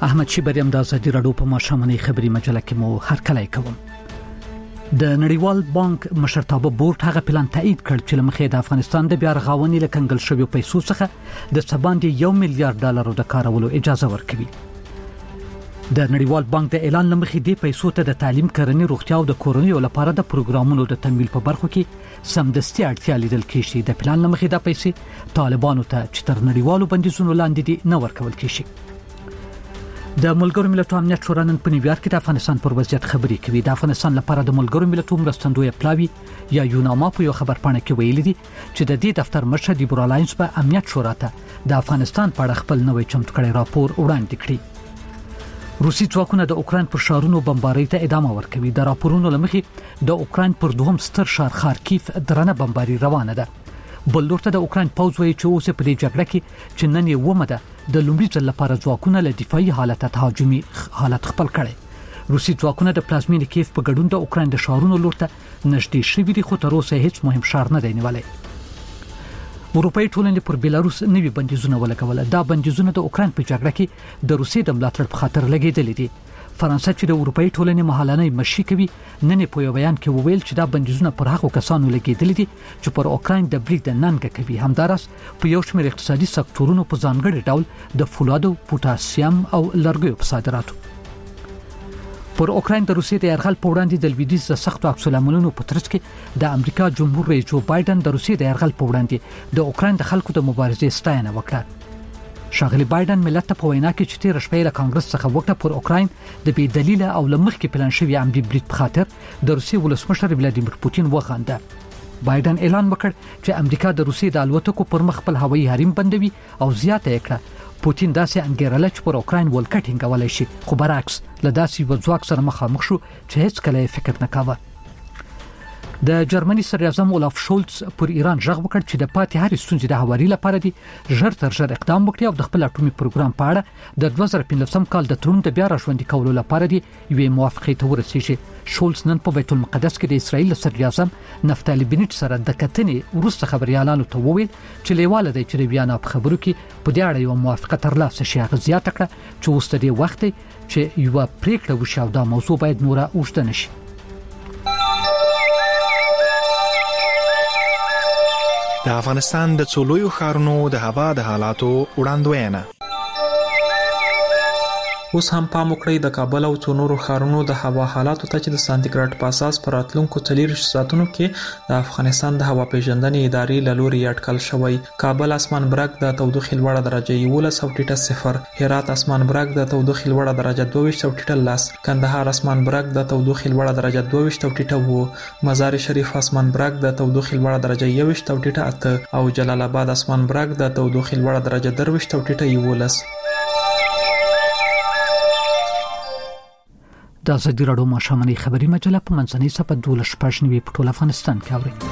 احمد شیبریم د ازادي راډیو په ماشومنۍ خبري مجله کې مو هرکلی کوم. د نړیوال بانک مشرتابه بورډ هغه پلان تایید کړ چې لمخې د افغانستان د بیا رغونې لکنګل شویو پیسو څخه د سباندې $1 میلیارډ د کارولو اجازه ورکوي. د نړیوال بانک د اعلان لمخې د پیسو ته د تعلیم، کرنې، روغتیا او د کورنیو لپاره د پروګرامونو د تمویل په برخو کې سمدستي اړتیا لیدل کېږي. د پلان لمخې د پیسې طالبانو ته چې تر نړیوالو بندیزونو لاندې دي نه ورکول کېږي. د ملګرو ملتونو امنیت شورا نن په نیویارک کې د افغانستان پر وضعیت خبري کوي. د افغانستان لپاره د ملګرو ملتونو مرستندوی پلاوی یا یوناما په یو خبرپاڼه کې ویلي دي چې د دې دفتر مشر دیبورا لاینز په امنیت شورا ته د افغانستان په اړه خپل نوې چمتو کړي راپور وړاندې کړی. روسي ځواکونه د اوکرين پر شهرونو بمبارۍ ته ادامه ورکوي. د راپورونو لمخې د اوکرين پر دوهم ستر ښار خارکیف درنه بمباري روانه ده. بل لورته د اوکرين پوځ وایي چې اوس په دې جګړه کې چې نن یې ومه ده د لومړي ځل لپاره ځواکونه له دفاعي حالت تهاجمي حالت خپل کړي. روسي ځواکونه د پلازمینې کیف په ګډون د اوکرين د شهرونو لورته نږدې شوي دي، خو تر اوسه هیڅ مهم شهر نه دی نیولای. اروپאי ټولنې پر بیلاروس نوي بندیزونه ولګول. دا بندیزونه د اوکرين په جګړه کې د روسي د ملاتړ په خاطر لګیدل دي. فرانسه چې د اروپאי ټولنې مهالنۍ مشي کوي نن په یو بیان کې وویل چې دا بندیزونه پر هغو کسانو لګیدل دي چې پر اوکرين د برید ننګ کوي. همدارس په یو شمېر اقتصادي سکتورونو په ځانګړي ډول د فولادو، پوتاسیم او لرګیو په صادراتو. پر اوکرين د روسیې د یرغل په وړاندې د لویدیځ د سختو عکس العملونو په ترڅ کې د امریکا جمهور رئیس جو بایدن د روسیې د یرغل په وړاندې د اوکرين د خلکو د مبارزې ستاینه وکړه. شاغلی بایدن ملت ته په وینا کې چې تیر شپه له کانګرس څخه وکړه پر اوکرين د بې دلیل او لمخ کې پلان شوی عملی برید په خاطر د روسیې ولسمشر ولادیمیر پوتین وغانده. بایدن اعلان وکړ چې امریکا د روسیې د الوتکو پر مخ خپل هوایي حریم بندوي او زیاته کړه. پوتین داسې انګیرله چې پر اوکرين ولکټینګولای شي، خو برعکس له داسې وځواک سره مخامخ شو چې هیڅ کله فکر نه کاوه. د جرمني صدر اعظم اولاف شولز پر ایران ژغ وکړ چې د پاتې هرې ستونزې د هواري لپاره دي ژر تر ژره اقدام وکړي او د خپل اټومي پروګرام په اړه د 2015 کال د تړون د بیا راژوندي کولو لپاره دي یوې موافقې ته ورسیږي. شولز نن په بیت المقدس کې د اسرایل صدر اعظم نفتالي بنټ سره د کتنې وروسته خبريالانو ته وویل چې لیواله دی چې بیان په خبرو کې په دې اړه یو موافقه ترلاسه شي. هغه زیاته کړه چې اوس د وخت چې یو پریکړه وشي او دا موضوع باید نوره اوږده نشي. د افغانستان د څولویو ښارونو د هوا د حالاتو وړاندوینه. اوس هم پام وکړئ د کابل او څو نورو ښارونو د هوا حالاتو ته چې د سانتیګریډ په اساس پر راتلونکو 40 ساعتونو کې د افغانستان د هوا پیژندنې ادارې له لوري اټکل شوی. کابل اسمان برګ د تودوخې لوړه درجه 11.0، هرات اسمان برګ د تودوخې لوړه درجه 22.10، کندهار اسمان برګ د تودوخې لوړه درجه 22.8، مزار شریف اسمان برګ د تودوخې لوړه درجه 21.8 او جلال آباد اسمان برګ د تودوخې لوړه درجه 23.11. د ازادي راډیو ماشومنۍ خبري مجله په منځنۍ صفحه 12 په ټول افغانستان کې اوري.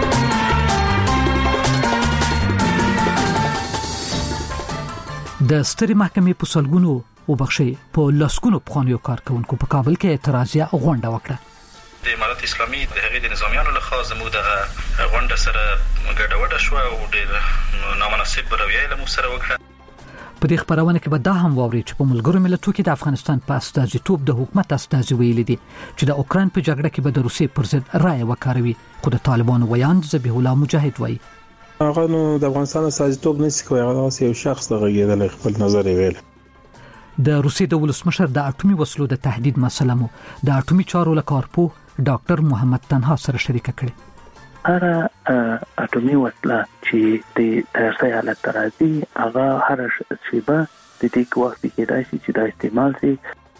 د ستري محکمې په سلګونو او بخښي په لاسګونو پخوانیو کارکونکو په کابل کې اعتراضیه غونډه وکړه. د امارات اسلامي د هغې د نظامیانو له خوا زموږ د غونډه سره ګډوډه شو او ډېر نامناسب رویه له موږ سره وکړه. په دې خبرونه کې به دا هم واوري چې په ملګرو ملتونو کې د افغانستان په استازیتوب د حکومت استازي ویلي دي چې د اوکرين په جګړه کې به د روسیې پر ضد رائے وکاروي، خو د طالبانو ویان ذبیح الله مجاهد وایي هغه نو د افغانستان استازیتوب نشي کوي، هغه یو شخص دغه خپل نظر ویل. د روسیې د ولسمشر د اټومي وسلو د تهدید مسله مو د اټومي چارو لکارپو ډاکټر محمد تنها سره شریکه کړې. هر اټومي وسله چې د تاسو حالت راځي هغه هر شیبه د دې وخت کې راشي چې د استعمال شي.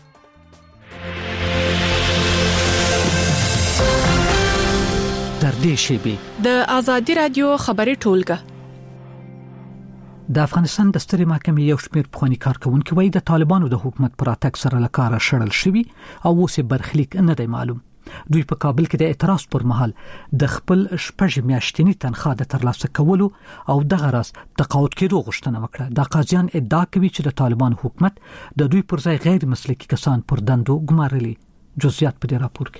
در دې شیبه د ازادي رادیو خبري ټولګه د افغانستان د ستري محکمې یو شمېر پخوانی کارکونکو وایي د طالبانو د حکومت پر اتک سره لکاره شړل شوی او اوس برخلیک نه دی معلوم. دوی په کابل کې د اعتراض پر مهال د خپل شپږ میاشتنی تنخواه د ترلاسه کولو او دغه راز تقاعد کېدو غوښتنه وکړه. د قاضیان ادعا کوي چې د طالبان حکومت د دوی پر ځای غیر مسلکي کسان پر دندو ګمارلي. جزئیات په دې راپور کې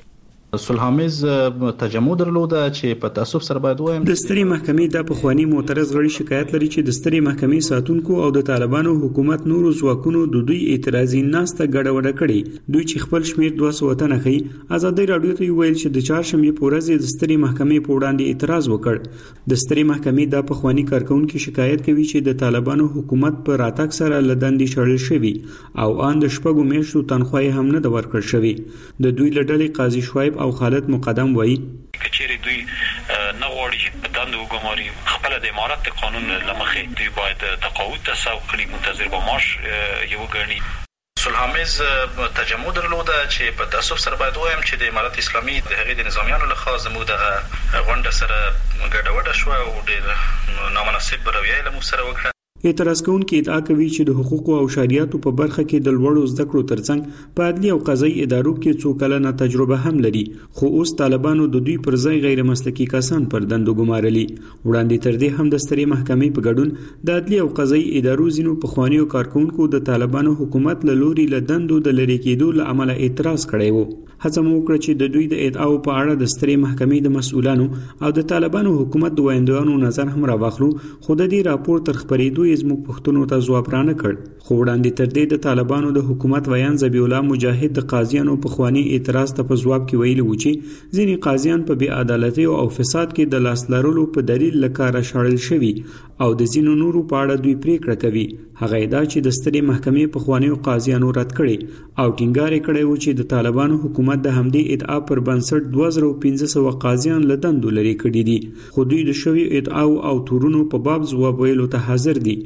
صلح‌آمیز تجمع درلوده چې په تاسف سره باید وایم د ستري محکمې د پخوانی معترض غړي شکایت لري چې د ستري محکمې ساتونکو او د طالبانو حکومت نورو ځواکونو د دوی اعتراضي ناسته ګډوډه کړي. دوی چې خپل شمیر 200 تنه خي ازادي رادیو ته ویل چې د چهارشنبه په ورځ د ستري محکمې په وړاندې اعتراض وکړ. د ستري محکمې د پخوانی کارکونکو شکایت کوي چې د طالبانو حکومت پر راتګ سره لدندې شړل شوی او ان د شپږو میاشتو تنخواه هم نه ورکړل شوی. د دوی لړلې قاضي شعیب او خالد مقدم وایي کچېری دوی نه غواړي چې په دند وګماري خپل د امارت د قانون لمخې دوی باید تقاعد تسوق کړي منتظر به معاش یو غړي. صلح‌آمیز تجمع درلوده چې په تاسف سره باید وایم چې د امارت اسلامي د هغې د نظامیانو لخوا زموږ د غونډه سره ګډوډه شوه او ډېر نامناسب رویه یې له موږ سره وکړه. اعتراض کوونکي ادعا کوي چې د حقوقو او شریعتو په برخه کې د لوړو زده کړو ترڅنګ په عدلي او قضایي ادارو کې څو کلنه تجربه هم لري، خو اوس طالبانو د دوی پر ځای غیر مسلکي کسان پر دندو ګمارلي. وړاندې تر دې هم د ستري محکمې په ګډون د عدلي او قضایي ادارو ځینو پخوانیو کارکونکو د طالبانو حکومت له لوري له دندو د لری کېدو له امله اعتراض کړی وو. هڅه مو وکړه چې د دوی د ادعاو په اړه د ستري محکمې د مسؤلانو او د طالبانو حکومت د وایندوانو نظر هم راوخلو، خو د دې راپور تر خبرېدو یې زموږ پښتنو ته ځواب رانه کړ. خو وړاندې تر دې د طالبانو د حکومت ویان ذبیح الله مجاهد د قاضیانو په خواني اعتراض ته په ځواب کې ویلي و چې ځینې قاضیان په بې عدالتۍ او فساد کې د لاس لرلو په دلیل لکاره شړل شوي او د ځینو نورو په اړه دوی پریکړه کوي. هغه ادعا چې د ستري محکمې په خواني قاضیانو رد کړي او ټینګار کړي و چې د طالبانو حکومت د همدې ادعا پر بنسټ 2500 قاضیان له دندو لري کړي دي، خو دوی د شوی ادعا او تورونو په باب ځواب ویلو ته حاضر دي.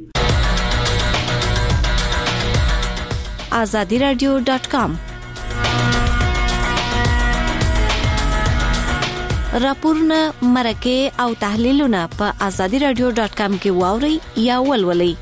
azadiradio.com راپورونه مرکه او تحلیلونه په azadiradio.com کې واوري یا ولولئ.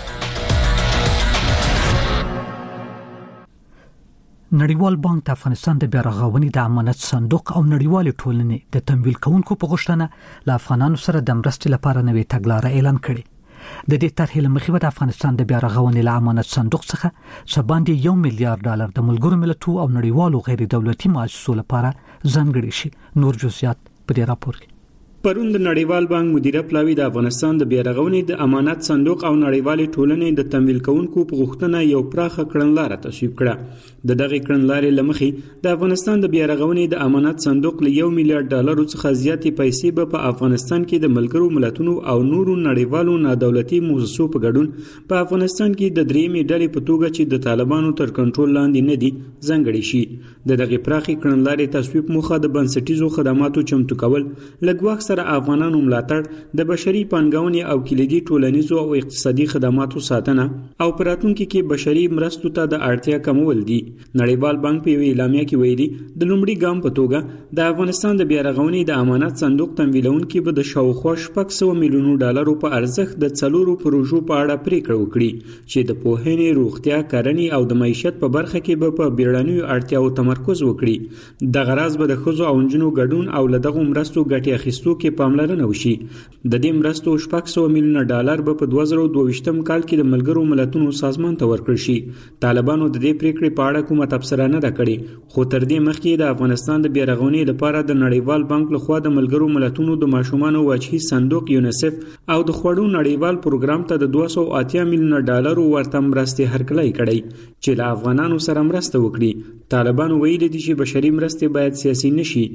نړیوال بانک د افغانستان د بیارغونې د امانت صندوق او نړیوال ټولنې د تمویل کوونکو په غوښتنه له افغانانو سره د مرستې لپاره نوې تګلارې اعلان کړې. د دې طرحې له مخې د افغانستان د بیارغونې له امانت صندوق څخه سباندې $1 میلیارډ د ملګرو ملتونو او نړیوالو غیر دولتي مؤسسو لپاره ځانګړي شي. نور جزئیات په دې راپور کې. پرون د نړیوال بانک مدیره پلاوی د افغانستان د بیارغونې د امانت صندوق او نړیوالې ټولنې د تمویل کوونکو په غوښتنه یو پراخه کړنلاره تصویب کړه. د دغه کړنلارې لمخې د افغانستان د بیارغونې د امانت صندوق له $1 میلیارډ څخه زیاتې پیسې په افغانستان کې د ملګرو ملتونو او نورو نړیوالو نادولتي مؤسسو په ګډون په افغانستان کې د درېمې ډلې په توګه چې د طالبانو تر کنټرول لاندې نه دي ځانګړي شي. د دغه پراخه کړنلارې تصویب موخه د بنسټیزو خدماتو چمتو کول، لګواښ افغانانو ملاتړ، د بشري پانګونې او کلیدي ټولنیزو او اقتصادي خدماتو ساتنه او پراتونکو کې بشري مرستو ته د اړتیا کمول دي. نړیوال بانک په اعلامیه کې ویلي د لومړي ګام په توګه د افغانستان د بیارغونې د امانت صندوق تمویلونکو به د شاوخوا $600 میلیونو په ارزښت د 4 پروژو په اړه پریکړه وکړي چې د پوهنې، روغتیا، کرنې او د معیشت په برخه کې به په بیړنیو اړتیاو تمرکز وکړي. د غرض به د ښځو او نجونو ګډون او لدغه مرستو ګټې اخیستو کې پاملرنه وشي. د دې مرستو $600 میلیونه به په 2022 کال کې د ملګرو ملتونو سازمان ته ورکړل شي. طالبانو د دې پریکړې په اړه کومه تبصره نه ده کړې، خو تر دې مخکې د افغانستان د بیارغونې لپاره د نړیوال بانک لخوا د ملګرو ملتونو د ماشومانو واجهي صندوق یونیسف او د خوړو نړیوال پروګرام ته د $280 میلیونه ورته مرستې هرکلی کړي چې له افغانانو سره مرسته وکړي. طالبانو ویلي دي چې بشري مرستې باید سیاسي نشي.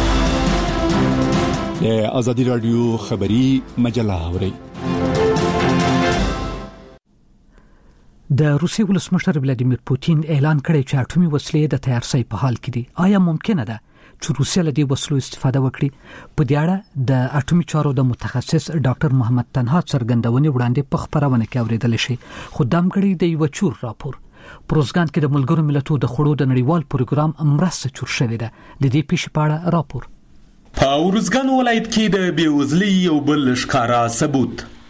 آزادی رادیو خبری مجله اوري. د روسي ولسمشر ولادیمیر پوتین اعلان کړی چې اټومي وسلې د تیارسۍ په حال کې دي. آیا ممکنه ده چې روسیا له دې وسلو استفاده وکړي؟ په دې اړه د اټومي چارو د متخصص ډاکټر محمد تنها څرګندونې وړاندې په خبرونه کې اوریدل شي. خو دامګړی د یو چور راپور پروزګان کې د ملګرو ملتونو د خوړو د نړیوال پروګرام مرسته چور شوې ده. د دې پیښې په اړه راپور. په ورزګان ولایت کې د بیوزلۍ یو بل ښکارا ثبوت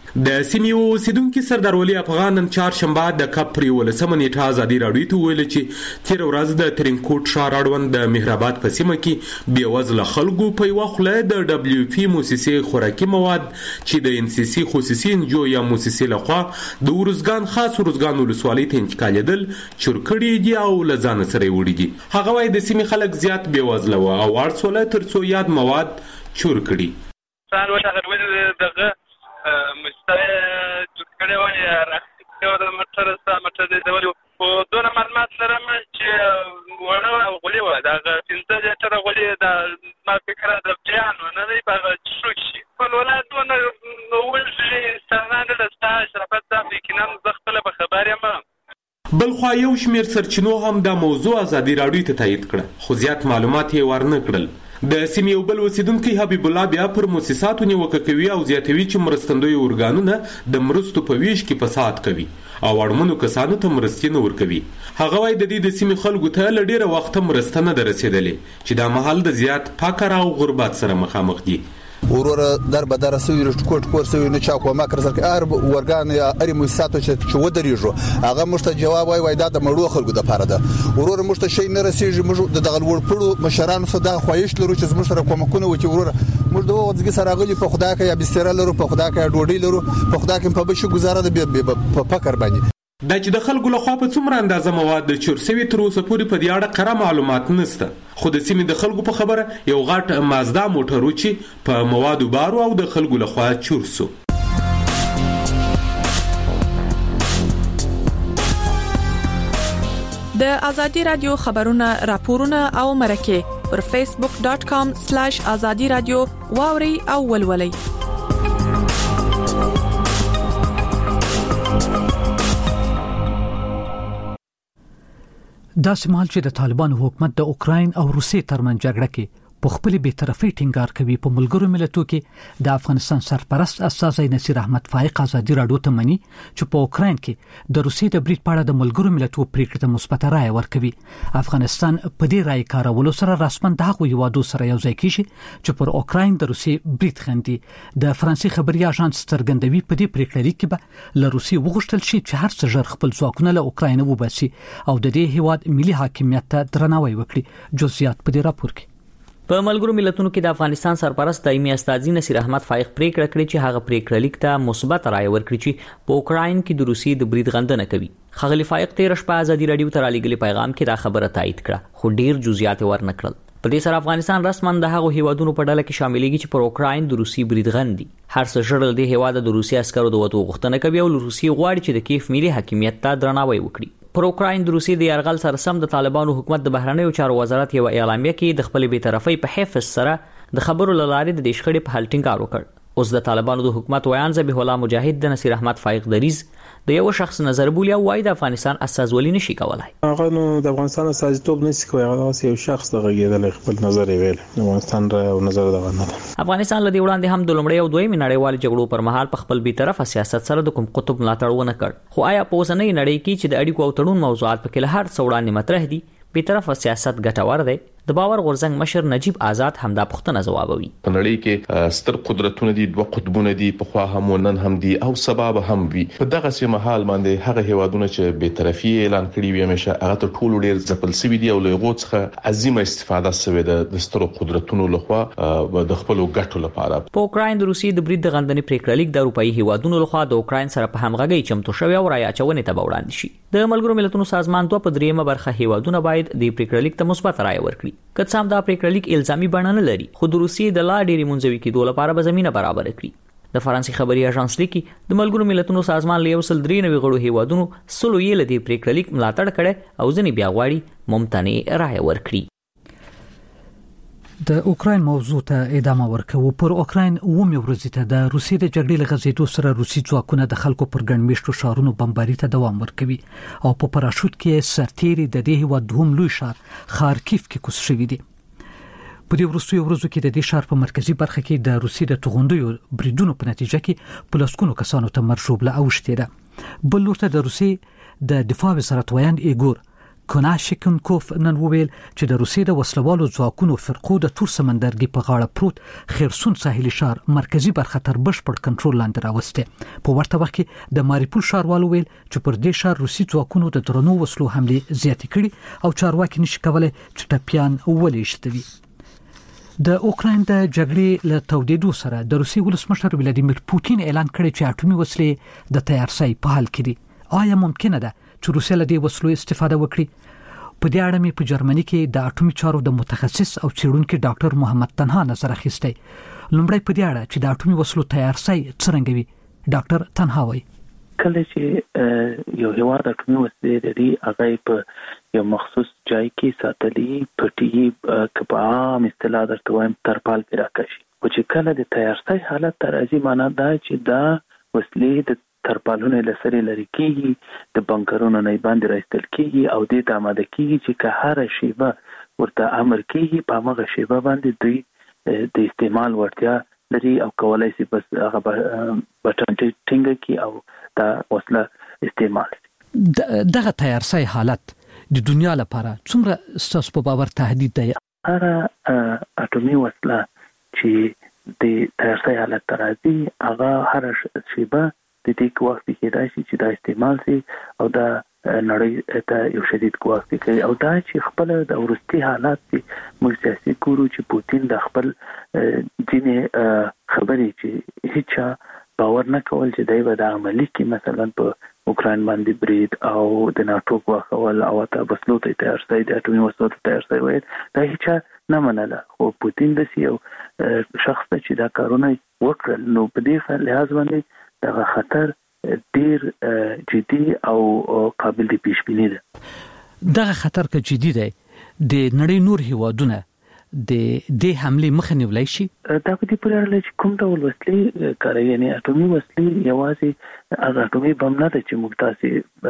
د سیمې اوسیدونکو سردار ولی افغان نن چهارشنبه د کپ پر 18 نیټه ازادي راډیو ته ویل چې تیر ورځ د ترینکوټ ښار اړوند د مهرآباد په سیمه کې بېوزله خلکو په یوه خوله د دبلیو پی موسسې خوراکي مواد چې د ان سی سی خصوصي انجو یا موسسې لخوا د ورزګان خاص ورزګان ولسوالۍ ته انتقالېدل چورکړي دي او له ځان سره وړي دي. هغه وايي د سیمې خلک زیات بېوزله وو او اړ سوله تر څو یاد مواد چور کړي. دغه مستوی جوړ ونی راځي د مټر د ولو په دونه معلومات لرم چې وړه غولي و دا 15 لیټر غولي د ما فکر د بیان نه دی په شوشي په ولادونه نو ولې ستانه د ستاش رافت د کینم زغتله په خبر یم. بلخوا یو شمیر سرچینو هم د موضوع ازادي راډیو ته تایید کړه خو زیات معلومات یې ورنه کړل. د سیمې یو بل اوسیدونکی حبیب الله بیا پر موسساتو نیوکه کوي او زیاتوي چې مرستندوی ارګانونه د مرستو په ویش کې فساد کوي او اړمنو کسانو ته مرستې نه ورکوي. هغه وايي د دې د سیمې خلکو ته له ډېره وخته مرسته نه ده رسېدلې چې دا مهال د زیات فقر او غربت سره مخامخ دي. ورور در به در سوي کوټ کور سوي نه چا کومه کړل چې ار ورګان یا اری موسساتو چې ودرېږو هغه مشته جواب وای دا د مړو خلکو د پاره ده ورور مشته شي نه رسیږي موږ د دغه ورپړو مشرانو سره د خوایش لرو چې موږ سره کومکونه وکړي ورور موږ د وګړي سره غلي په خدا کې یا بستر لرو په خدا کې ډوډۍ لرو په خدا کې په بشو گزاره د په فکر باندې دا چې د خلکو لخوا په څومره اندازه مواد د چورسوي تر اوسه پورې په دې اړه کره معلومات نشته خو د سیمې د خلکو په خبره یو غټ مازدا موټر چې په موادو بارو او د خلکو لخوا چورسو. د ازادي رادیو خبرونه راپورونه او مرکه پر facebook.com/azadi radio واوري او ولولي. دا سمال چې د طالبانو حکومت د اوکراین او روسیې ترمنځ جګړه کې په خپل بی‌طرفۍ ټینګار کوي په ملګرو ملتونو کې د افغانستان سرپرست استاذ نصیر احمد فائق ازادي راډیو ته مني چې په اوکراین کې د روسیې د برید په اړه د ملګرو ملتونو پریکړه ته مثبت رائے ورکوي. افغانستان په دې رائے کارولو سره رسمن دغه یوادو سره یو ځای کیږي چې پر اوکراین د روسیې برید خندي. د فرانسې خبري اژانس څرګندوي په دې پریکړه لیک کې به له روسیې وغوښتل شي چې هر څه ژر خپل ځواکونه له اوکراین وباسي او د دې هیواد ملي حاکمیت ته درناوی وکړي. جزئیات په دې راپور کې. په ملګرو ملتونو کې د افغانستان سرپرست دایمي استاذ نصیر احمد فائق پریکړه کړې چې هغه پریکړه لیک ته مثبت رائے ورکړي چې په اوکراین کې د روسیې د برید غندنه کوي. خغلی فائق تیر شپه ازادي راډیو ته رالیږلي پیغام کې دا خبره تایید کړه خو ډیر جزئیات ورنه کړل. په دې سره افغانستان رسمن د هغو هیوادونو په ډله کې شاملېږي چې پر اوکراین د روسیې برید غندي. هر څه ژړل د هیواد د روسیې عسکرو د وټو غوښتنه کوي او روسیې غواړي چې د کیف ملي حاکمیت ته درناوی وکړي. پر اوکراین د روسیې د یرغل سره سم د طالبانو حکومت د بهرنیو چارو وزارت یو اعلامیه کې د خپل بی‌طرفۍ په حفظ سره د خبرو لارې د شخړې په حل ټینګار وکړ. اوس د طالبانو د حکومت ویان ذبیح الله مجاهد د نصیر احمد فائق دریز د یو شخص نظر بولی او وايي د افغانستان استازولي نشي کولای. هغه نو د افغانستان استازیتوب نشي کولای هغه یو شخص د غږیدل خپل نظر ویل افغانستان را نظر دا نه. افغانستان لدی وړاندې هم د لومړی او دویمې نړیوال جګړو پر مهال په خپل بی‌طرفه سیاست سره د کوم قطب ملاتړ ونه کړ خو آیا په اوسنۍ نړۍ کې چې د اړیکو او تړون موضوعات په کې هر څه وړاندې مطرح دي بی‌طرفه سیاست ګټور دی؟ د باور غورځنګ مشر نجیب آزاد همدا پوښتنه ځوابوي. په نړۍ کې ستر قدرتونه دي دوه قطبونه دي په خوا هم نن هم دي او سبب هم وي په دغه سیمه حال باندې هغه هیوادونه چې به طرفي اعلان کړي وي همیشه هغه ته ټول ډیر ځپل سوي دي او له غوڅه عظیمه استفاده سوي د ستر قدرتونو لخوا د خپل ګټو لپاره. په اوکراین د روسیې د برید د غندنې پریکړه لیک د اروپאי هیوادونو لخوا د اوکراین سره په همغږي چمتو شوی او رایه اچونې ته وړاندې شي. د ملګرو ملتونو سازمان 2/3 برخه هیوادونه باید د پریکړه لیک ته مثبت رایه ورکړي. که څه هم دا پریکړه لیک الزامي بڼه نه لري خو د روسیې د لا ډېری منځوي کېدو لپاره به زمينه برابر کړي. د فرانسې خبري اژانس لیکي د ملګرو ملتونو سازمان له 193 غړو هیوادونو سلو یې لدی پریکړه لیک ملاتړ کړي او ځنې بیا غواړي ممتنع رائے ورکړي. د اوکراین موضوع ته ادامه ورکوو. پر اوکراین اومه ورځ ته د روسیې د جګړې لغزیدو سره روسي ځواکونه د خلکو پر ګڼمیشتو شهرونو بمباري ته دوام ورکوي او په پاراشوت کې سرتيري د دې هیواد دوم لوی شهر خارکیف کې کوز شوی دی. په دې وروستیو ورځو کې د دې شهر په مرکزی برخه کې د روسي د توغندیو بریدونو په نتیجه کې پلاسکونو کسانو ته مرشوب له اوشته ده. بل لورته د روسي د دفاع وزارت ویان ایګور کناشکونکوف نن وویل چې د روسیې د وسلوالو ځواکونو فرقو د تور سمندرګي په غاړه پروت خرسون ساحلي ښار مرکزی برخه تر بشپړ کنټرول لاندې راوسته. په ورته وخت کې د ماریپول ښاروالو ویل چې پر دې ښار روسي ځواکونو د درنو وسلو حمله زیاتې کړي او چارواکي نشي کولای چې ټپيان ولېشتوي. د اوکراین د جګړې له تودېدو سره د روسي ولسمشر ولادیمیر پوتین اعلان کړی چې اټومي وسلې د تیارسۍ په حال کې دي. آیا ممکنه ده چې روسیا له دې وسلو استفاده وکړي؟ په دې اړه مې په جرمني کې د اټومي چارو د متخصص او څېړونکو ډاکټر محمد تنها نظر اخیستی. لومړی په دې اړه چې د اټومي وسلو تیارسۍ څرنګه وي ډاکټر تنها وایي کله چې یو هیواد اټومي وسلې لري هغه په یو مخصوص ځای کې ساتلي پټي کپا مستلا درته وایم ترپال پیرا کشي او چې کله د تیارسۍ حالت راځي معنا دا چې دا وسلې د ترپالونه لسري لري کیږي د بنکرونو نه باندې راستل کیږي او د آماده کیږي چې که هر شیبه ورته امر کیږي په هغه شیبه باندې دوی د استعمال ورتیا لري او کولای شي بس هغه بټن ټینګ کی او دا وسله استعمال. دغه تیارسۍ حالت د دنیا لپاره څومره ستاسو په باور تهدید دی؟ هر اټومي وسله چې د تیارسۍ حالت راځي هغه هر شیبه د دې وخت کې راشي چې دا استعمال شي او دا نړۍ ته یو شدید قوت کوي او دا چې خپل د ورستي حالات موږ سیاسي ګورو چې پوتین د خپل ځینې خبرې چې هیڅ باور نه کول چې دای به د عملی کې مثلا په اوکرين باندې برید او د ناتو غواخول او تا بسلو ته تیارسۍ د اټومي وسلو ته تیارسۍ وایي دا هیڅ نه منله. خو پوتین د یو شخص چې دا کارونه وکړل نو په دې لحاظ باندې دا خطر ډیر جدي او قابل د پیشبینی ده. دغه خطر که جدي دی د نړۍ نور هیوادونه د دې حمله مخه نیولای شي. دا په دې پورې اړه چې کوم ډول وسلې کاروي یعنی اټومي وسلې یوازې اټومي بم نه ده چې موږ تاسو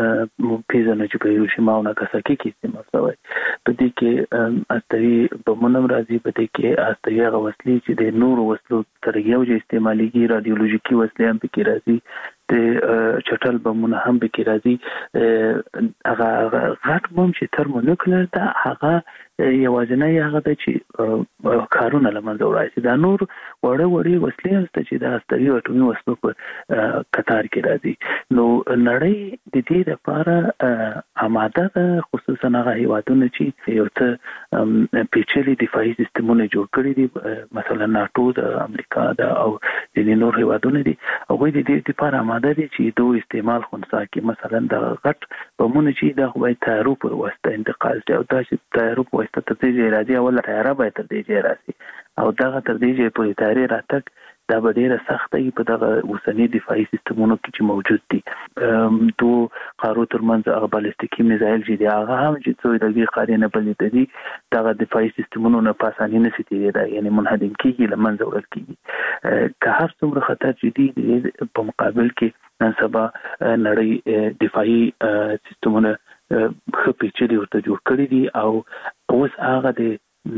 پیژنو چې په هیروشیما او ناګاساکي کې استعمال شوی. په دې کې استوي بمونه راځي، په دې کې استوي هغه وسلې چې د نورو وسلو تر یو ځای استعماليږي، رادیولوژیکي وسلې هم پکې راځي، د چټل بمونه هم پکې راځي. هغه غټ بم چې ترمونیوکلر ده هغه یوازینی هغه د چې کارونه لمنځه وړي. دا نور وړي وسلې هسته چې د استوي اټومي وسلو په قطار کې راځي. نو نړۍ د دې لپاره آماده ده، خصوصا هغه هیوادونه چې یو څه پیچلي دفاعي سیستمونه جوړ کړي دي، مثلا ناتو د امریکا د او د نور هیوادونه دي، هغه د دې لپاره آماده دي چې دوی استعمال خنثی کې مثلا د غټ بمونه چې د هوایي تیارو پر واسطه انتقال شي او دا چې تیارو په واسطه ته دې راځي او تیاره به تر دې راځي او دغه تر دې په تیارې راتګ دا به ډیره سخته وي په دغه اوسنی دفاعي سیستمونو کې چې موجود دي. دوه قارو ترمنځ هغه بالستیکي میزایل چې دی هغه هم چې څو دغه قارینه بلې دي دغه دفاعي سیستمونو نه پاساني نه سيتي دا یعنی منهدم کیږي لمنځه وړل کیږي. که هر څومره خطر جدي دی په مقابل کې نن سبا نړۍ دفاعي سیستمونه خپېچلي ورته جوړ کړی دي او اوس هغه د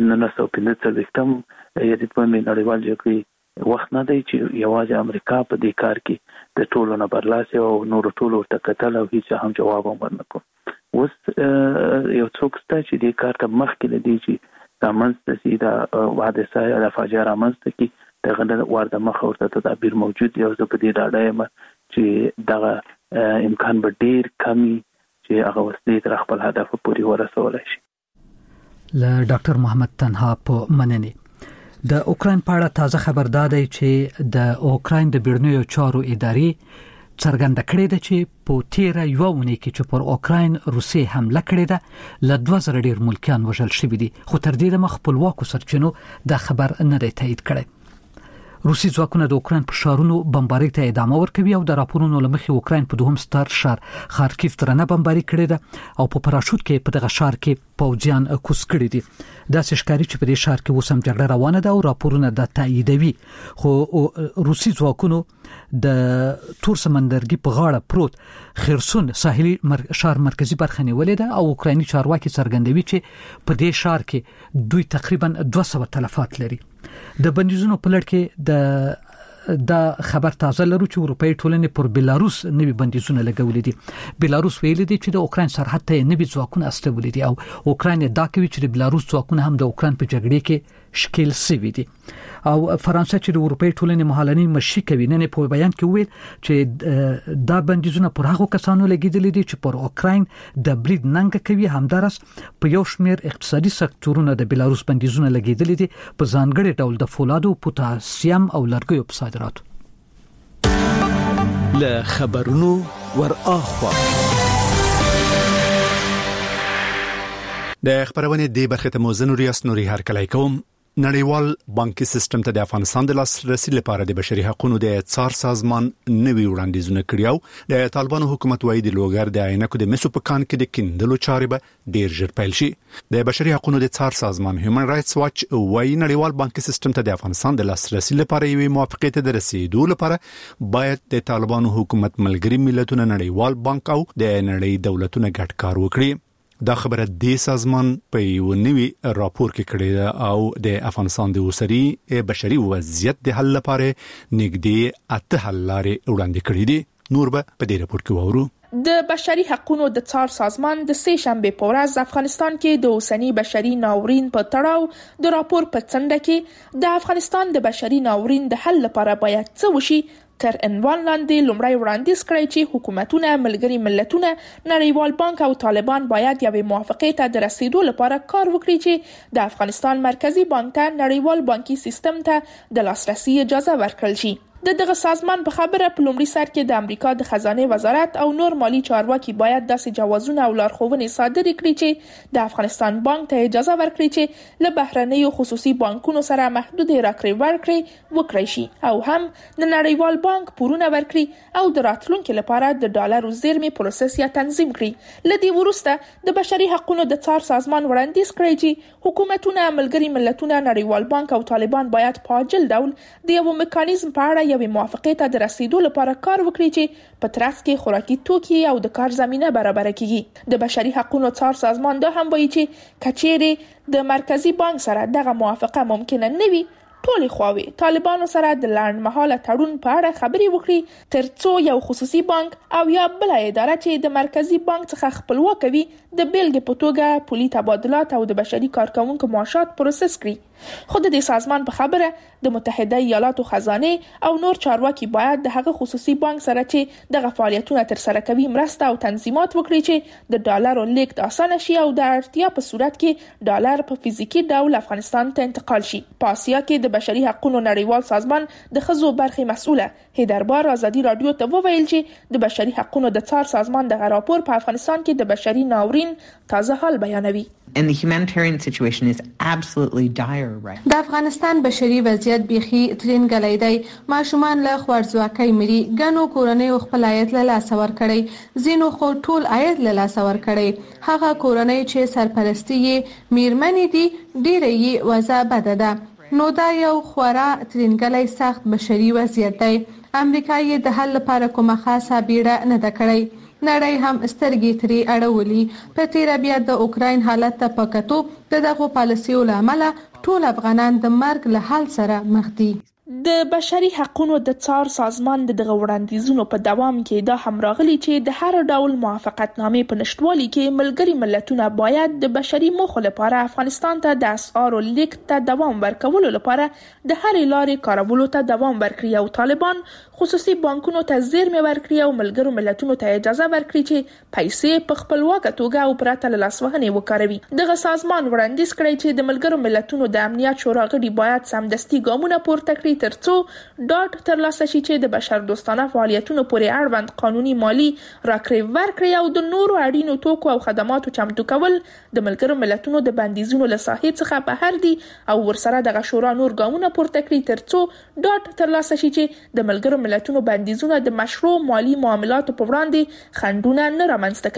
1915 یادې په نړیوال جګړې وخت نه دی چې یوازې امریکا په دې کار کې د ټولو نه برلاسه او نور ټولو ورته کتل او هیڅ هم جواب ورنکړ. اوس یو څوک ست چې دې کار ته مخکې لدی چې تمنځ سي دا واده سای د فاجعه رامنځته کې دغه ورته مخ ورته تدابیر موجود یو څه په دې ډاډه یم چې دغه امکان به ډیر کمی چې هغه وسلې تر خپل هدف پورې ورسولای شي. له ډاکټر محمد تنها په مننه. د اوکرين په اړه تازه خبر دادی چې د اوکرين د بیړنیو چارو ادارې څرګنده کړې ده چې په تیره یو ونې کې چې پر اوکرين روسي حمله کړې ده ل 2000 ډیر ملکیان وژل شوي دي، خو تر دې دمه خپلواکو سرچینو دا خبر نه دی تایید کړی. روسي ځواکونه د اوکرين په شارونو بمبارۍ ته ادامه ورکوي او د راپورونو لمخې اوکرين په دوهم ستر شهر خارکیف درنه بمباري کړې ده او په پراشوت کې په دغه شهر کې پوځیان کوس کړي دي. دا ښکاري چې په دې شهر کې اوسم جګړه روانه ده او راپورونه د تاییدوي. خو روسي ځواکونو د تور سمندرګي په غاړه پروت خرسون ساحلي شهر مرکزی برخه نیولې ده او اوکرایني چارواکي څرګندوي چې په دې شهر کې دوی تقریبا 200 تلفات لري. د بندیزونو په لړ کې د د خبر تازه لرو چې اروپאי ټولنې پر بلاروس نوي بندیزونه لګولې دي. بلاروس ویلي دي چې د اوکرين سرحد ته نوي ځواکونه استولې دي او اوکرين دا کوي چې د بلاروس ځواکونه هم د اوکرين په جګړه کې شکل سوي دي. او فرانسه چې د اروپאי ټولنې مهالنۍ مشي کوي نن په بیان کې ویل چې دا بندیزونه پر هغه کسانو لګیدل دي چې پر اوکرين د برید ننګ کوي. همدارس په یو شمېر اقتصادي سکتورونو د بلاروس بندیزونه لګیدل دي په ځانګړي ډول د فولادو، پوتاسیم او لرګیو په صادراتو. له خبرونو ور اخوا د خبرونه دی برخه ته موزن ریاست نوري هر کله کوم. نړیوال بانکي سیستم ته د افغانستان د لاسرسي لپاره د بشري حقوقو د څار سازمان نوي وړاندیزونه کړیو. د طالبانو حکومت وايي د لوګر د عینکو د مسو په کان کې د کیندلو چارې به ډیر ژر پیل شي. د بشري حقوقو د څار سازمان هیومن رائټس واچ وايي نړیوال بانکي سیستم ته د افغانستان د لاسرسي لپاره یوې موافقه ته د رسیدو لپاره باید د طالبانو حکومت ملګری ملتونو نړیوال بانک او د نړۍ دولتونو ګډ کار وکړي. دا خبره د سازمان په یو نوي راپور کې کړې ده او د افغانستان د اوسري بشري وضعیت د حل لپاره نږدې 8 حل لارې وړاندې کړې دي. نور به په دې راپور کې وورو. د بشري حقوقو د څار سازمان د سه شنبه په ورځ افغانستان کې د اوسنی بشري ناورین په تړاو د راپور په څنډه کې د افغانستان د بشري ناورین د حل لپاره باید څه وشي تر عنوان لاندې لومړی وړاندیز کړی چې حکومتونه، ملګري ملتونه، نړیوال بانک او طالبان باید یوې موافقې ته د رسیدو لپاره کار وکړي چې د افغانستان مرکزی بانک ته نړیوال بانکي سیستم ته د لاسرسي اجازه ورکړل شي. دغه سازمان په خبره په لومړي سر کې د امریکا د خزانه وزارت او نور مالی چارواکي باید داسې جوازونه او لارښوونې صادرې کړي چې د افغانستان بانک ته اجازه ورکړي چې له بهرنیو خصوصي بانکونو سره محدود راکړې ورکړې وکړي شي او هم د نړیوال بانک پورونه ورکړي او د راتلونکو لپاره د ډالرو زیرمې پروسس یا تنظیم کړي. لدی ورسته د بشري حقوقو د څار سازمان وړاندیز کړی چې حکومتونه، ملګري ملتونه، نړیوال بانک او طالبان باید په عاجل ډول د یو میکانیزم په اړه یوې موافقې ته د رسیدو لپاره کار وکړي چې په ترڅ کې خوراکي توکي او د کار زمينه برابر کړي. د بشري حقوقو څار سازمان دا هم وایي چې کچېرې د مرکزی بانک سره دغه موافقه ممکنه نه وي، ټولې خواوې طالبانو سره د لنډمهاله تړون په اړه خبرې وکړي ترڅو یو خصوصي بانک او یا بل اداره چې د مرکزی بانک څخه خپلواک وي د بیلګې په توګه پولي تبادلات او د بشري کارکونکو معاشات پروسس کړي. خو د سازمان په خبره د متحده ایالاتو خزانه او نور چارواکي باید د هغه خصوصي بانک سره چې دغه فعالیتونه تر سره کوي مرسته او تنظیمات وکړي چې د ډالرو لیږد اسانه شي او د اړتیا په صورت کې ډالر په فزیکی ډول افغانستان ته انتقال شي. په آسیا کې د بشري حقوقو نړیوال سازمان د ښځو برخې مسؤله هیدربار ازادي رادیو ته وویل چې د بشري حقوقو د څار سازمان د راپور په افغانستان کې د بشري ناورین تازه حال بیانوي. And the humanitarian situation is absolutely dire right. د افغانستان بشري وضعیت بيخي ترنګلای دی. ماشومان له خوارځواکۍ مري، ګڼو کورنۍ خپل عاید له لاس ور کړی، زینو خو ټول عاید له لاس ور کړی. هغه کورنۍ چې سرپرستی یې میرمنې دي ډېرې یې وضع بده ده. نو دا یو خورا ترنګلای سخت بشري وضعیت دی. امریکا یې د حل لپاره کومه خاصه بیړه نه ده کړې. نړۍ هم سترګې ترې اړولې. په تیر بیا د اوکراین حالت ته پکتو د دغه پالیسیو لامل ټول افغانان د مرګ له حال سره مخ دي. د بشري حقوقو د څار سازمان دغه وړاندیزونو په دوام کې دا هم راغلي چې د هر ډول موافقتنامې په نشټوالي کې ملګري ملتونه باید د بشري موخو لپاره افغانستان ته د اسعارو لیږد ته دوام ورکولو لپاره د هرې لارې کارولو ته دوام ورکړي او طالبان خصوصي بانکونو ته زیرمې ورکړي او ملګرو ملتونو ته اجازه ورکړي چې پیسې په خپلواکه توګه او پرته له لاسوهنې وکاروي. دغه سازمان وړاندیز کړی چې د ملګرو ملتونو د امنیت شورا غړي باید سمدستي ګامونه پورته کړي ترڅو ډاټ ترلاسه شي چې د بشر دوستانه فعالیتونو پورې اړوند قانوني مالی راکړې ورکړې او د نورو اړینو توکو او خدماتو چمتو کول د ملګرو ملتونو د بندیزونو له ساحې څخه بهر دي او ورسره د شورا نور ګامونه پورته کړي ترڅو ډاټ ترلاسه شي چې د ملګرو ملتونو بندیزونه د مشروع مالی معاملاتو په وړاندې خنډونه نه رامنځته کوي.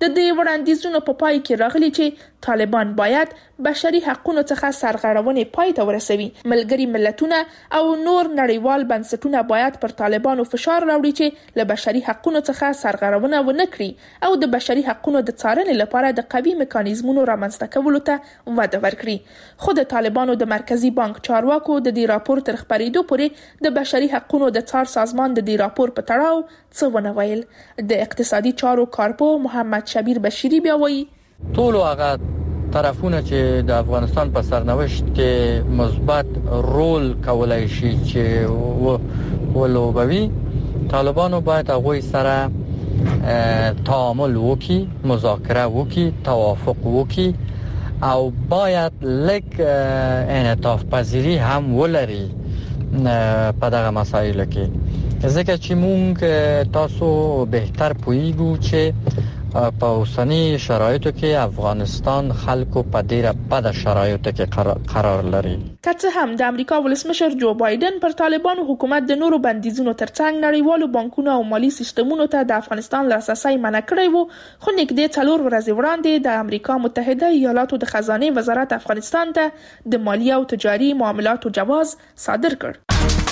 د دې وړاندیزونو په پای کې راغلي چې طالبان باید بشري حقوقو څخه سرغړونې پای ته ورسوي. ملګري ملتونه او نور نړیوال بنسټونه باید پر طالبانو فشار راوړي چې له بشري حقوقو څخه سرغړونه ونه کړي او د بشري حقوقو د څارنې لپاره د قوي میکانیزمونو رامنځته کولو ته وده ورکړي. خو د طالبانو د مرکزی بانک چارواکو د دې راپور تر خبرېدو پورې د بشري حقوقو د څار سازمان د دې راپور په تړاو څه ونه ویل. د اقتصادي چارو کارپو محمد شبیر بشیری بیا وایي ټول هغه طرفونه چې د افغانستان په سرنوشت کې مثبت رول کولای شي چې ولوبوي، طالبانو باید هغه سره تعامل وکړي، مذاکره وکړي، توافق وکړي او باید لک انعطاف پذیری هم ولري په دغه مسایلو کې، ځکه چې مونږ تاسو بهتر پوهیږو چې په اوسنی شرایطو کې افغانستان خلکو په ډیره بد شرایطو کې قرار لري. که څه هم د امریکا ولسمشر جو بایدن پر طالبانو حکومت د نورو بندیزونو ترڅنګ نړیوالو بانکونو او مالی سیستمونو ته د افغانستان لاسرسي منع کړی وو، خو نږدې 4 ورځې وړاندې د امریکا متحده ایالاتو د خزانه وزارت افغانستان ته د مالی او تجاري معاملاتو جواز صادر کړ.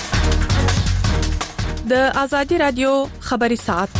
د آزادي رادیو خبري ساعت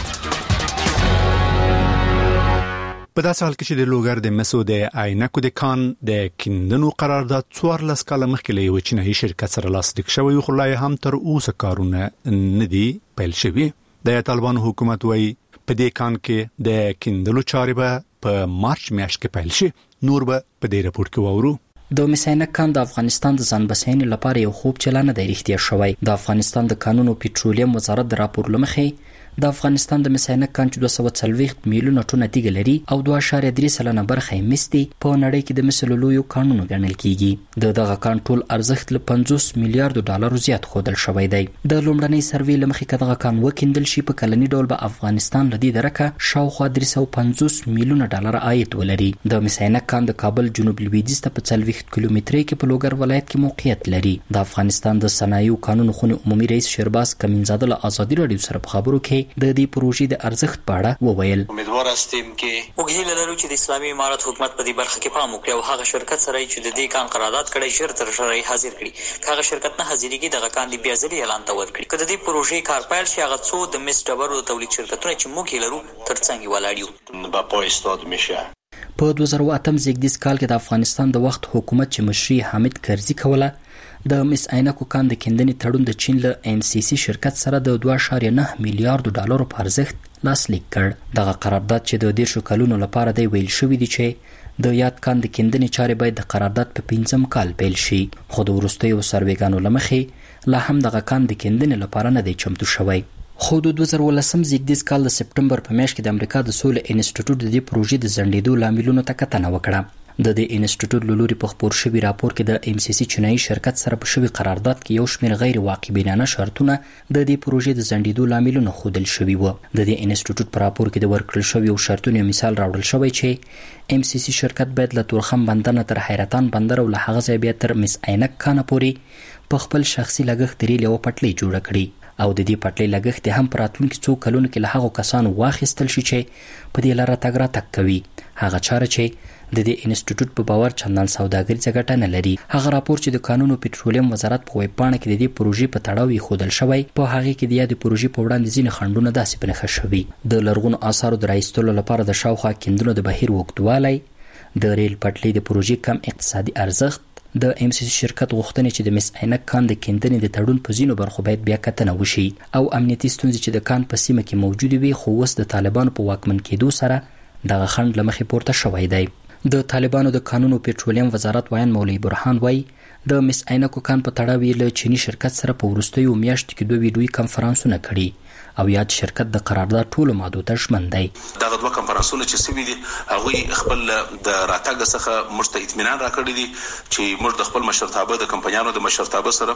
په داسې حال کې چې د لوګر د مسو د عینکو د کان د کیندنو قرارداد 14 کاله مخکې له یو چینایي شرکت سره لاسلیک شوی، خو لا هم تر اوسه کارونه نه دي پیل شوي. د طالبانو حکومت وايي په دې کان کې د کیندلو چارې به په مارچ میاشت کې پیل شي. نور به په دې راپور کې وورو. د مسینک کان د افغانستان د ځان بسیاینې لپاره یو خوب چلانه دی رښتیا شوی. د افغانستان د کانونو پټرولیم وزارت د راپور لمخې د افغانستان د مسینک کان چې 240 میلیونه ټنه تیږه لري او 2.3% برخه یې مستي په نړۍ کې د مسلولو کانونو ګڼل کیږي. دغه کان ټول ارزښت له 50 میلیارډ ډالر زیات خودل شوی دی. د لومړنۍ سروې لمخې کدغه کان وکیندل شي په کلنی ډول به افغانستان لدی درکه شاوخوا 350 میلیونه ډالر عاید ولري. د مسینک کان د کابل جنوب لویدیځ ته په 40 کیلومترۍ کې په لوګر ولایت کې موقعیت لري. د افغانستان د صنایعو قانون خونې عمومي رئیس شهرباز کمینزاده له آزادي رادیو سره په خبرو کې د دې پروژې د ارزښت په اړه وویل. امیدوار استیم کې وګړي لرو چې د اسلامي امارت حکومت په دې برخه کې پام وکړي او هغه شرکت سره چې د دې کان قرارداد کړی ژر تر ژره حاضر کړي. هغه شرکت نه حاضرېږي دغه کان د بیا ځلې اعلان ته ورکړي. کله د دې پروژې کار پیل شي هغه څو د مس ډبرو تولید شرکتونه چې موږ لرو ترڅنګ ولاړ با پویستاد میشه. په 2008 زیږدیز کال کې د افغانستان د وخت حکومت چې مشري حامد کرزي کوله د مس عینکو کان د کیندنې تړون د چین له NCC شرکت سره د 2.9 میلیارډ ډالر په ارزښت لاسلیک کړ. دغه قرارداد چې د 10 کلونو لپاره دی ویل شوی دی چې د یاد کان د کیندنې چارې باید د قرارداد په 5م کال پیل شي، خو د وروستیو سروېګانو لمخې لا هم دغه کان د کیندنې لپاره نه دی چمتو شوی. خو د 2018 زیږدیز کال د سپټمبر په میاشت کې د امریکا د سولې انسټیټیوټ د دې پروژې د ځنډېدو لاملونو ته کتنه وکړه. د دې انسټیټیوټ له لوري په خبر شوی راپور کې د MCC چینایي شرکت سره په شوی قرارداد کې یو شمېر غیر واقعبینانه شرطونه د دې پروژې د ځنډېدو لاملونه ښودل شوي وو. د دې انسټیټیوټ په راپور کې د ورکړل شویو شرطونو مثال راوړل شوی چې MCC شرکت باید له تورخم بندر تر حیرتان بندر او له هغه ځای بیا تر مس عینک کان پورې په خپل شخصي لګښت ریل یو پټلۍ جوړه کړي او د دې پټلۍ لګښت هم په راتلونکو څو کلونو کې له هغو کسانو واخیستل شي چې په دې لاره تګ راتګ کوي. هغه چاره چې د دې انسټیټیوټ په باور چندان سوداګریزه ګټه نه لري. هغه راپور چې د قانون او پټرولیم وزارت په ویب پاڼه کې د دې پروژې په تړاو یې ښودل شوی، په هغه کې د یادې پروژې په وړاندې ځینې خنډونه داسې بنښه شوي. د لرغونو آثارو د رایستلو لپاره د شاوخوا کیندنو د بهیر اوږدوالی، د ریل پټلۍ د پروژې کم اقتصادي ارزښت، د MCC شرکت غوښتنې چې د مس عینک کان د کیندنې د تړون په ځینو برخو باید بیا کتنه وشي، او امنیتي ستونزې چې د کان په سیمه کې موجودې وي خو اوس د طالبانو په واکمن کېدو سره دغه خنډ له مخې پورته شوی دی. د طالبانو د قانون او پټرولیم وزارت وایي مولوی برهان وایي د مس عینکو کان په تړاو یې له چینی شرکت سره په وروستیو میاشتو کې 2 ویډیویي کنفرانسونه کړي او یاد شرکت د قرارداد ټولو مادو ته ژمن دی. دغه 2 کنفرانسونه چې سوي دي هغه خپل د راتګ څخه موږ ته اطمینان راکړی دي چې موږ د خپل مشرتابه د کمپنیانو د مشرتابه سره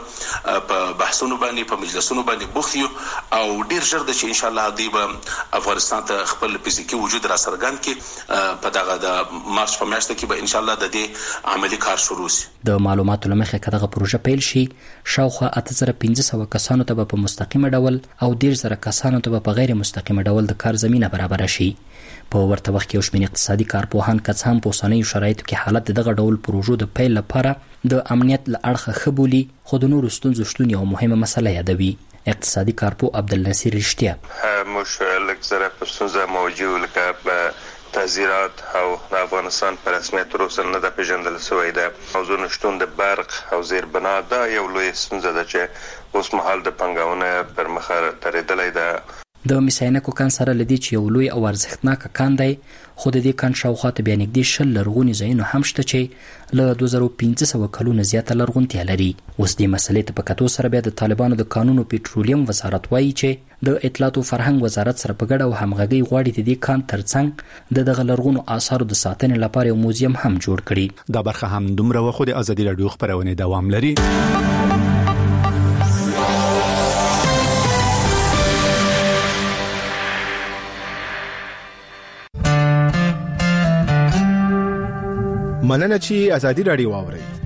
په بحثونو باندې په مجلسونو باندې بوخت یو او ډیر ژر د چې ان شاء الله دوی به افغانستان ته خپل فزیکي وجود را څرګند کړي. په دغه د مارچ په میاشت کې به ان شاء الله د دې عملی کار شروع شي. د معلوماتو لمخې کداغه پروژه پیل شي شاوخوا 8500 کسانو ته په مستقیمه ډول او 10000 زره کسانو ته په غیر مستقیم ډول د کار زمينه برابر شي. په ورته وخت کې یو شمېر اقتصادي کارپوهان که هم په اوسنیو شرایطو کې حالت دغه ډول پروژو د پیل لپاره د امنیت له اړخه ښه بولي، خو د نورو ستونزو شتون یو مهمه مسله یادوي. اقتصادي کارپو عبدالنصیر رشتیا موږ لږ زره په ستونزه موجود لکه په تعزیرات او د افغانستان په رسمیت تر اوسه نه ده پیژندل شوې ده. موضوع نشتون د برق او زیربنا دا یو لوی ستونزه ده چې اوس مهال د پنګاونه پر مخه ترېدلې ده. د میساینکو کان سره لدی چې یو لوی او ارزښتناک کان دی، خو د دې کان شاوخوا ته بیا نږدې 10 لرغوني ځایونه هم شته چې له 2500 کلونو زیاته لرغونتیا لري. اوس دې مسلې ته په کتو سره بیا د طالبانو د قانون پېټرولیم وزارت وایي چې د اطلاعات او فرهنګ وزارت سره په ګډه او همغږي غواړي د دې کان ترڅنګ د دغه لرغونو آثارو د ساتنې لپاره یو موزیم هم جوړ کړي. دا برخه هم دومره وخت د ازادي رادیو خبرونه دوام لري. مننه چې ازادي رادیو واوري.